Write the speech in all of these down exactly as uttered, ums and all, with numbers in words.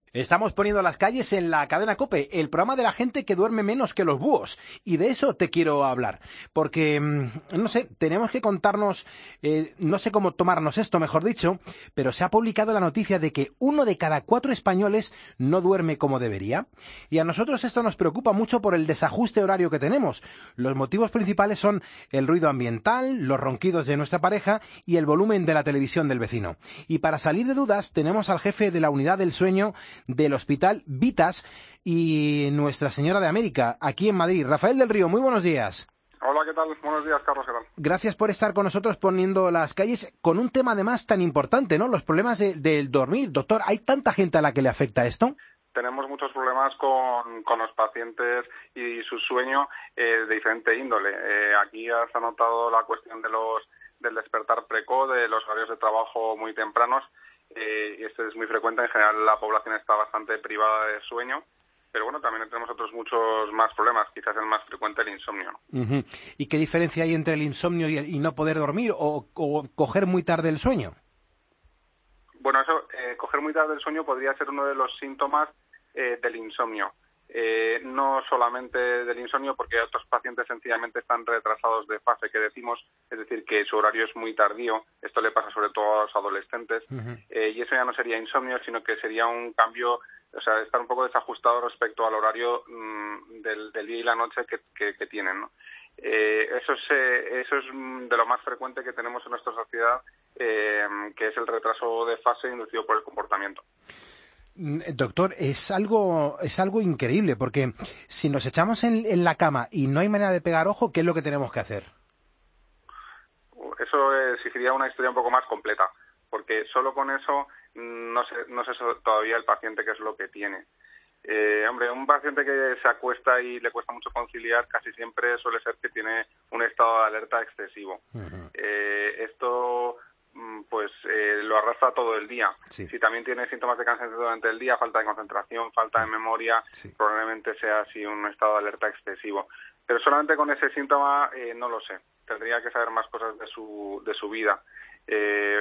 Estamos poniendo las calles en la cadena COPE, el programa de la gente que duerme menos que los búhos. Y de eso te quiero hablar. Porque, no sé, tenemos que contarnos, eh, no sé cómo tomarnos esto, mejor dicho, pero se ha publicado la noticia de que uno de cada cuatro españoles no duerme como debería. Y a nosotros esto nos preocupa mucho por el desajuste horario que tenemos. Los motivos principales son el ruido ambiental, los ronquidos de nuestra pareja y el volumen de la televisión del vecino. Y para salir de dudas, tenemos al jefe de la unidad del sueño del Hospital Vitas y Nuestra Señora de América, aquí en Madrid. Rafael del Río, muy buenos días. Hola, ¿qué tal? Buenos días, Carlos. ¿Qué tal? Gracias por estar con nosotros poniendo las calles con un tema además tan importante, ¿no? Los problemas de, del dormir. Doctor, ¿hay tanta gente a la que le afecta esto? Tenemos muchos problemas con, con los pacientes y su sueño eh, de diferente índole. Eh, aquí ya se ha notado la cuestión de los del despertar precoz, de los horarios de trabajo muy tempranos. Eh, y esto es muy frecuente. En general, la población está bastante privada de sueño, pero bueno, también tenemos otros muchos más problemas. Quizás el más frecuente, el insomnio, ¿no? Uh-huh. ¿Y qué diferencia hay entre el insomnio y, el, y no poder dormir o, o coger muy tarde el sueño? Bueno, eso, eh, coger muy tarde el sueño podría ser uno de los síntomas eh, del insomnio. Eh, no solamente del insomnio, porque otros pacientes sencillamente están retrasados de fase, que decimos, es decir, que su horario es muy tardío. Esto le pasa sobre todo a los adolescentes. Uh-huh. eh, y eso ya no sería insomnio, sino que sería un cambio, o sea, estar un poco desajustado respecto al horario mmm, del, del día y la noche que, que, que tienen, ¿no? Eh, eso es eh, eso es de lo más frecuente que tenemos en nuestra sociedad, eh, que es el retraso de fase inducido por el comportamiento. Doctor, es algo es algo increíble, porque si nos echamos en, en la cama y no hay manera de pegar ojo, ¿qué es lo que tenemos que hacer? Eso exigiría una historia un poco más completa, porque solo con eso no sé, no sé todavía el paciente qué es lo que tiene. Eh, hombre, un paciente que se acuesta y le cuesta mucho conciliar, casi siempre suele ser que tiene un estado de alerta excesivo. Uh-huh. Eh, esto pues eh, lo arrastra todo el día. Sí. Si también tiene síntomas de cansancio durante el día, falta de concentración, falta de memoria, sí. probablemente sea así un estado de alerta excesivo. Pero solamente con ese síntoma eh, no lo sé. Tendría que saber más cosas de su de su vida. Eh,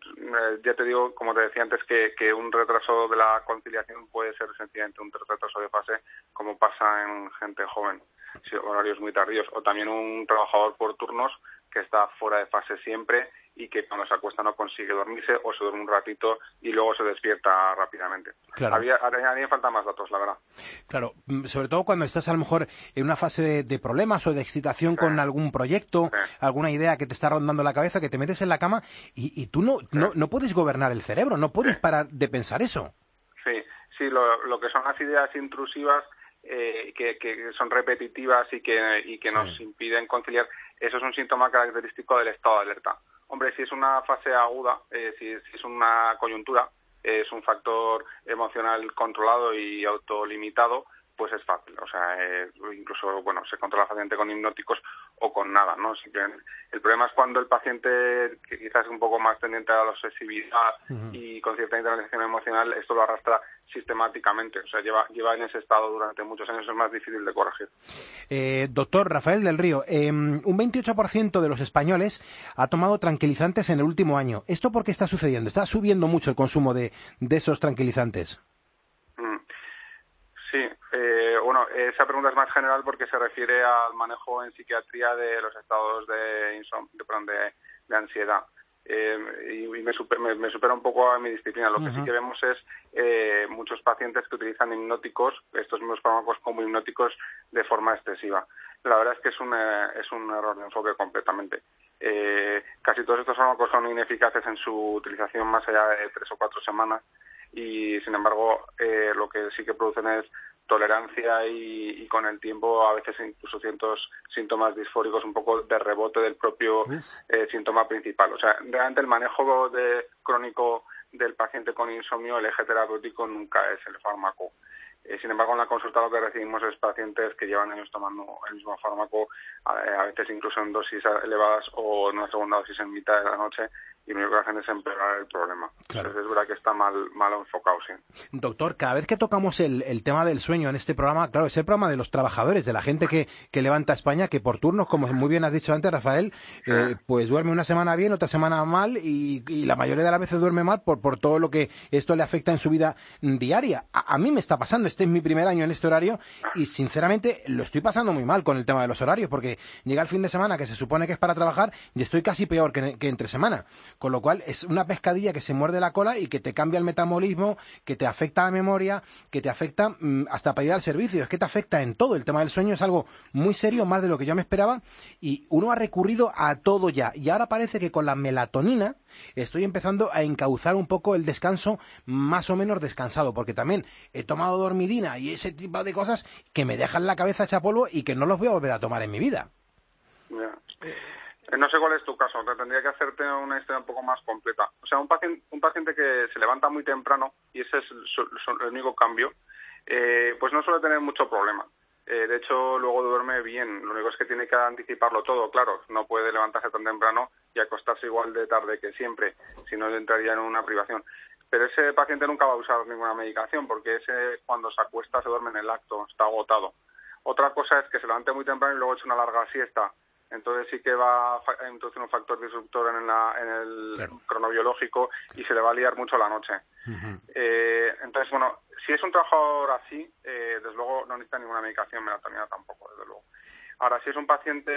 ya te digo, como te decía antes, que, que un retraso de la conciliación puede ser sencillamente un retraso de fase, como pasa en gente joven, horarios muy tardíos, o también un trabajador por turnos que está fuera de fase siempre y que cuando se acuesta no consigue dormirse o se duerme un ratito y luego se despierta rápidamente. Claro. Había, a mí me faltan más datos, la verdad. Claro, sobre todo cuando estás a lo mejor en una fase de, de problemas o de excitación sí. con algún proyecto, sí. alguna idea que te está rondando la cabeza, que te metes en la cama y, y tú no, sí. no, no puedes gobernar el cerebro, no puedes sí. parar de pensar eso. Sí, sí, lo, lo que son las ideas intrusivas eh, que, que son repetitivas y que, y que sí. nos impiden conciliar, eso es un síntoma característico del estado de alerta. Hombre, si es una fase aguda, eh, si, si es una coyuntura, eh, es un factor emocional controlado y autolimitado, pues es fácil. O sea, eh, incluso, bueno, se controla fácilmente con hipnóticos o con nada, ¿no? Simplemente, el problema es cuando el paciente, que quizás es un poco más tendiente a la obsesividad uh-huh. y con cierta internalización emocional, esto lo arrastra sistemáticamente. O sea, lleva, lleva en ese estado durante muchos años, es más difícil de corregir. Eh, doctor Rafael del Río, eh, un veintiocho por ciento de los españoles ha tomado tranquilizantes en el último año. ¿Esto por qué está sucediendo? ¿Está subiendo mucho el consumo de, de esos tranquilizantes? Mm. Sí, eh, bueno, esa pregunta es más general porque se refiere al manejo en psiquiatría de los estados de, insom- de, perdón, de, de ansiedad. Eh, y y me, super, me, me supera un poco a mi disciplina. Lo que uh-huh. sí que vemos es eh, muchos pacientes que utilizan hipnóticos, estos mismos fármacos como hipnóticos, de forma excesiva. La verdad es que es un, es un error de enfoque completamente. Eh, casi todos estos fármacos son ineficaces en su utilización más allá de tres o cuatro semanas y, sin embargo, eh, lo que sí que producen es tolerancia y, y con el tiempo a veces incluso ciertos síntomas disfóricos un poco de rebote del propio eh, síntoma principal. O sea, realmente el manejo de crónico del paciente con insomnio, el eje terapéutico nunca es el fármaco. Eh, sin embargo, en la consulta lo que recibimos es pacientes que llevan años tomando el mismo fármaco, a, a veces incluso en dosis elevadas o en una segunda dosis en mitad de la noche, y lo único que hacen es empeorar el problema. Claro. Entonces es verdad que está mal, mal enfocado, sí. Doctor, cada vez que tocamos el, el tema del sueño en este programa, claro, es el programa de los trabajadores, de la gente que, que levanta España, que por turnos, como muy bien has dicho antes, Rafael, Sí. eh, pues duerme una semana bien, otra semana mal, y, y la mayoría de las veces duerme mal por, por todo lo que esto le afecta en su vida diaria. A, a mí me está pasando, este es mi primer año en este horario, y sinceramente lo estoy pasando muy mal con el tema de los horarios, porque llega el fin de semana, que se supone que es para trabajar, y estoy casi peor que, que entre semana. Con lo cual es una pescadilla que se muerde la cola y que te cambia el metabolismo, que te afecta a la memoria, que te afecta mmm, hasta para ir al servicio. Es que te afecta en todo. El tema del sueño es algo muy serio, más de lo que yo me esperaba, y uno ha recurrido a todo ya. Y ahora parece que con la melatonina estoy empezando a encauzar un poco el descanso más o menos descansado, porque también he tomado dormidina y ese tipo de cosas que me dejan la cabeza hecha polvo y que no los voy a volver a tomar en mi vida. Yeah. No sé cuál es tu caso, te tendría que hacerte una historia un poco más completa. O sea, un paciente, un paciente que se levanta muy temprano, y ese es su, su, el único cambio, eh, pues no suele tener mucho problema. Eh, de hecho, luego duerme bien, lo único es que tiene que anticiparlo todo, claro, no puede levantarse tan temprano y acostarse igual de tarde que siempre, si no entraría en una privación. Pero ese paciente nunca va a usar ninguna medicación, porque ese cuando se acuesta se duerme en el acto, está agotado. Otra cosa es que se levante muy temprano y luego eche una larga siesta. Entonces sí que va a introducir un factor disruptor en, la, en el claro. cronobiológico y se le va a liar mucho la noche. Uh-huh. Eh, entonces, bueno, si es un trabajador así, eh, desde luego no necesita ninguna medicación, melatonina tampoco, desde luego. Ahora, si es un paciente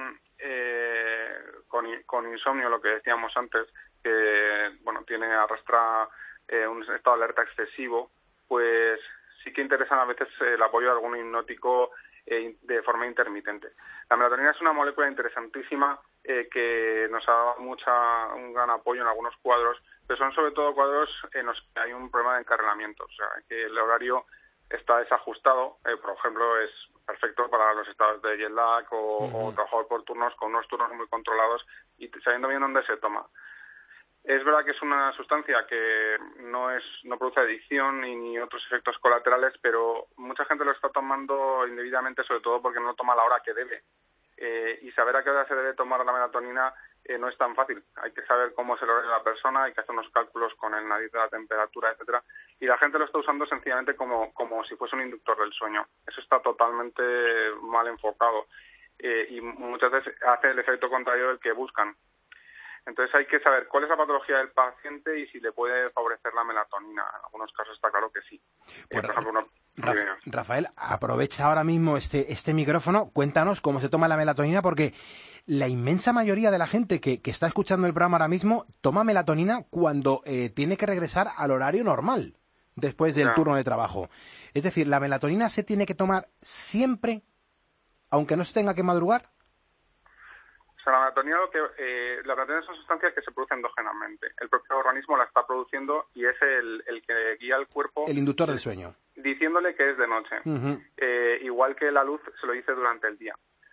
eh, con, con insomnio, lo que decíamos antes, que bueno tiene arrastra eh, un estado de alerta excesivo, pues sí que interesan a veces el apoyo de algún hipnótico de forma intermitente. La melatonina es una molécula interesantísima eh, que nos ha dado mucha, un gran apoyo en algunos cuadros, pero son sobre todo cuadros en los que hay un problema de encarrilamiento, o sea, que el horario está desajustado, eh, por ejemplo, es perfecto para los estados de jet lag o, uh-huh. o trabajador por turnos con unos turnos muy controlados y sabiendo bien dónde se toma. Es verdad que es una sustancia que no es no produce adicción ni, ni otros efectos colaterales, pero mucha gente lo está tomando indebidamente, sobre todo porque no lo toma a la hora que debe. Eh, y saber a qué hora se debe tomar la melatonina eh, no es tan fácil. Hay que saber cómo es el horario de la persona, hay que hacer unos cálculos con el nariz de la temperatura, etcétera. Y la gente lo está usando sencillamente como, como si fuese un inductor del sueño. Eso está totalmente mal enfocado. Eh, y muchas veces hace el efecto contrario del que buscan. Entonces hay que saber cuál es la patología del paciente y si le puede favorecer la melatonina. En algunos casos está claro que sí. Pues, eh, por ejemplo, uno... Ra- Rafael, aprovecha ahora mismo este, este micrófono, cuéntanos cómo se toma la melatonina, porque la inmensa mayoría de la gente que, que está escuchando el programa ahora mismo toma melatonina cuando eh, tiene que regresar al horario normal, después del ya. turno de trabajo. Es decir, ¿la melatonina se tiene que tomar siempre, aunque no se tenga que madrugar? O sea, la melatonina, lo que, eh, la melatonina son sustancias que se producen endógenamente. El propio organismo la está produciendo y es el, el que guía al cuerpo. El inductor del sueño. Diciéndole que es de noche. Uh-huh. Eh, igual que la luz se lo dice durante el día.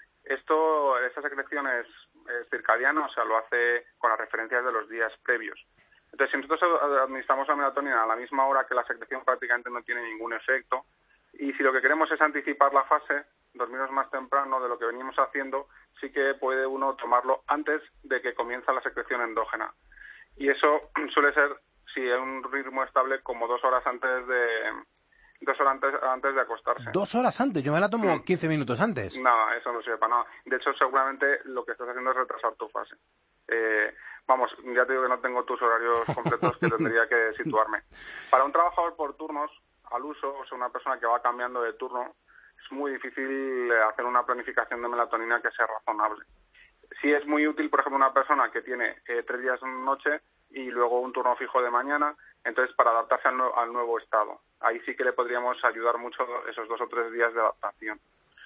Esto, esta secreción es, es circadiana, o sea, lo hace con las referencias de los días previos. Entonces, si nosotros administramos la melatonina a la misma hora que la secreción prácticamente no tiene ningún efecto, y si lo que queremos es anticipar la fase, dormirnos más temprano de lo que venimos haciendo, sí que puede uno tomarlo antes de que comienza la secreción endógena. Y eso suele ser, si hay un ritmo estable, como dos horas antes de dos horas antes, antes de acostarse. ¿Dos horas antes? Yo me la tomo mm. quince minutos antes. Nada, eso no sirve para nada. De hecho, seguramente lo que estás haciendo es retrasar tu fase. Eh, vamos, ya te digo que no tengo tus horarios completos que tendría que situarme. Para un trabajador por turnos, al uso, o sea, una persona que va cambiando de turno, es muy difícil hacer una planificación de melatonina que sea razonable. Sí es muy útil, por ejemplo, una persona que tiene eh, tres días en noche y luego un turno fijo de mañana, entonces para adaptarse al, nu- al nuevo estado. Ahí sí que le podríamos ayudar mucho esos dos o tres días de adaptación.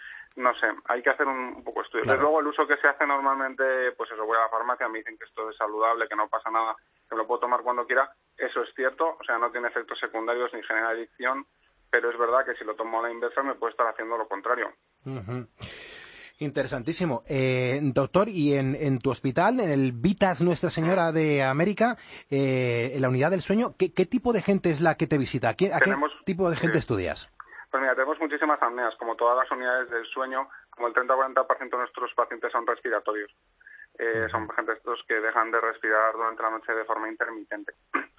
No sé, hay que hacer un, un poco de estudio. Claro. Desde luego el uso que se hace normalmente, pues eso, voy a la farmacia, me dicen que esto es saludable, que no pasa nada, que me lo puedo tomar cuando quiera. Eso es cierto, o sea, no tiene efectos secundarios ni genera adicción, pero es verdad que si lo tomo a la inversa me puede estar haciendo lo contrario. Uh-huh. Interesantísimo. Eh, doctor, y en, en tu hospital, en el Vitas Nuestra Señora de América, eh, en la unidad del sueño, ¿qué, qué tipo de gente es la que te visita? ¿A qué, a Tenemos, qué tipo de gente sí. estudias? Pues mira, tenemos muchísimas apneas, como todas las unidades del sueño, como el treinta a cuarenta por ciento de nuestros pacientes son respiratorios. Eh, son pacientes estos que dejan de respirar durante la noche de forma intermitente.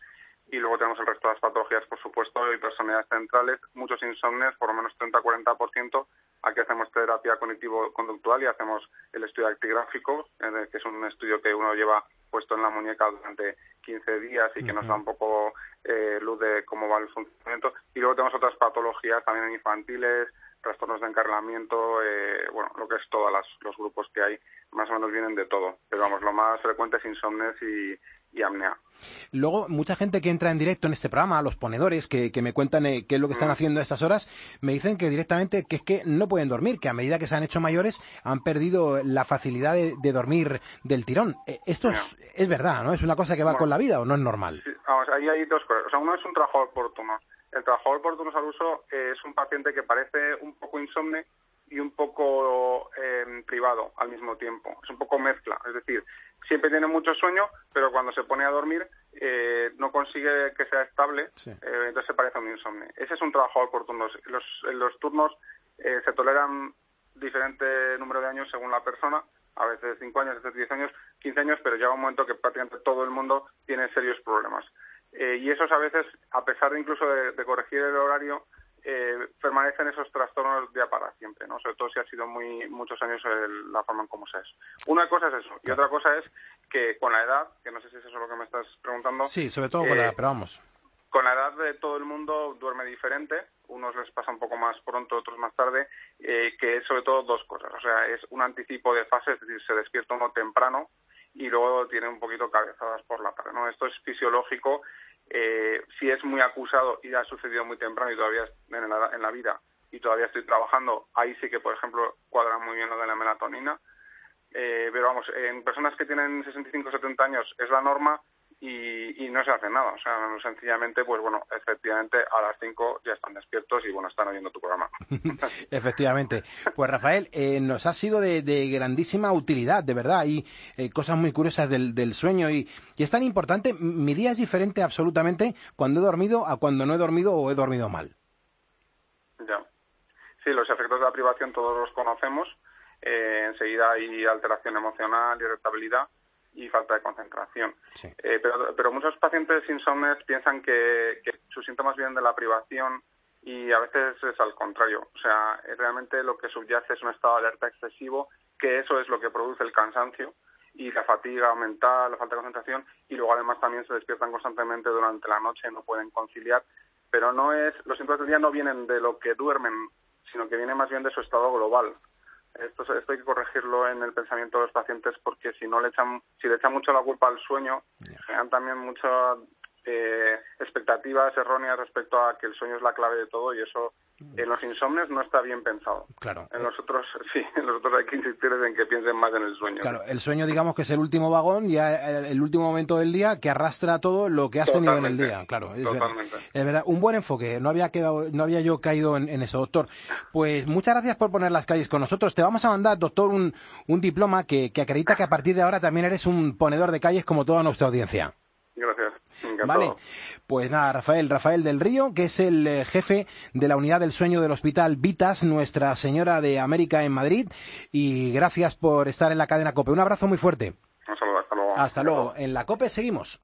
Y luego tenemos el resto de las patologías, por supuesto, y personalidades centrales, muchos insomnios, por lo menos treinta a cuarenta por ciento. Aquí hacemos terapia cognitivo-conductual y hacemos el estudio actigráfico, eh, que es un estudio que uno lleva puesto en la muñeca durante quince días y que nos da un poco eh, luz de cómo va el funcionamiento. Y luego tenemos otras patologías también infantiles, trastornos de encarrilamiento, eh, bueno, lo que es todos los grupos que hay, más o menos vienen de todo. Pero vamos, lo más frecuente es insomnios y, y apnea. Luego, mucha gente que entra en directo en este programa, los ponedores que, que me cuentan eh, qué es lo que están haciendo a estas horas, me dicen que directamente que es que no pueden dormir, que a medida que se han hecho mayores han perdido la facilidad de, de dormir del tirón. Eh, esto es, es verdad, ¿no? ¿Es una cosa que va bueno, con la vida o no es normal? Sí, vamos, ahí hay dos cosas. O sea, uno es un trabajador por turnos. El trabajador por turnos al uso eh, es un paciente que parece un poco insomne y un poco eh, privado al mismo tiempo. Es un poco mezcla, es decir, siempre tiene mucho sueño, pero cuando se pone a dormir eh, no consigue que sea estable, sí. eh, entonces se parece a un insomne. Ese es un trabajador por turnos. Los, los turnos eh, se toleran diferente número de años según la persona, a veces cinco años, a veces diez años, quince años, pero llega un momento que prácticamente todo el mundo tiene serios problemas. Eh, y esos a veces, a pesar de incluso de, de corregir el horario, eh, permanecen esos trastornos día para siempre, ¿no? Sobre todo si ha sido muy muchos años el, la forma en cómo se es. Una cosa es eso, y otra cosa es que con la edad, que no sé si es eso lo que me estás preguntando... Sí, sobre todo con eh, la edad, pero vamos... Con la edad de todo el mundo duerme diferente, unos les pasa un poco más pronto, otros más tarde, eh, que es sobre todo dos cosas, o sea, es un anticipo de fase, es decir, se despierta uno temprano y luego tiene un poquito cabezadas por la tarde, ¿no? Esto es fisiológico. Eh, si es muy acusado y ha sucedido muy temprano y todavía en la, en la vida y todavía estoy trabajando, ahí sí que, por ejemplo, cuadra muy bien lo de la melatonina. Eh, pero vamos, en personas que tienen sesenta y cinco, setenta años es la norma y, y no se hace nada. O sea, sencillamente, pues bueno, efectivamente a las cinco ya están despiertos y bueno, están oyendo tu programa. Efectivamente. Pues Rafael, eh, nos ha sido de, de grandísima utilidad, de verdad. Y eh, cosas muy curiosas del, del sueño y, y es tan importante. Mi día es diferente absolutamente cuando he dormido a cuando no he dormido o he dormido mal. Ya. Sí, los efectos de la privación todos los conocemos. Eh, enseguida hay alteración emocional, irritabilidad y falta de concentración. Sí. Eh, pero, pero muchos pacientes insomnes piensan que, que sus síntomas vienen de la privación y a veces es al contrario. O sea, realmente lo que subyace es un estado de alerta excesivo, que eso es lo que produce el cansancio y la fatiga mental, la falta de concentración, y luego además también se despiertan constantemente durante la noche, no pueden conciliar. Pero no es, los síntomas del día no vienen de lo que duermen, sino que vienen más bien de su estado global. Esto, esto hay que corregirlo en el pensamiento de los pacientes porque si no le echan, si le echan mucho la culpa al sueño, generan también muchas eh, expectativas erróneas respecto a que el sueño es la clave de todo y eso en los insomnios no está bien pensado. Claro. En los otros, sí, en los otros hay que insistir en que piensen más en el sueño. Claro, el sueño digamos que es el último vagón, ya el último momento del día que arrastra todo lo que has Totalmente. tenido en el día. Claro, es Totalmente. verdad. Es verdad. Un buen enfoque, no había quedado, no había yo caído en, en eso, doctor. Pues muchas gracias por poner las calles con nosotros. Te vamos a mandar, doctor, un, un diploma que, que acredita que a partir de ahora también eres un ponedor de calles como toda nuestra audiencia. Gracias. Encantado. Vale, pues nada, Rafael, Rafael del Río, que es el eh, jefe de la unidad del sueño del Hospital Vitas, Nuestra Señora de América en Madrid, y gracias por estar en la cadena COPE. Un abrazo muy fuerte. Un saludo, hasta luego. Hasta luego. En la COPE seguimos.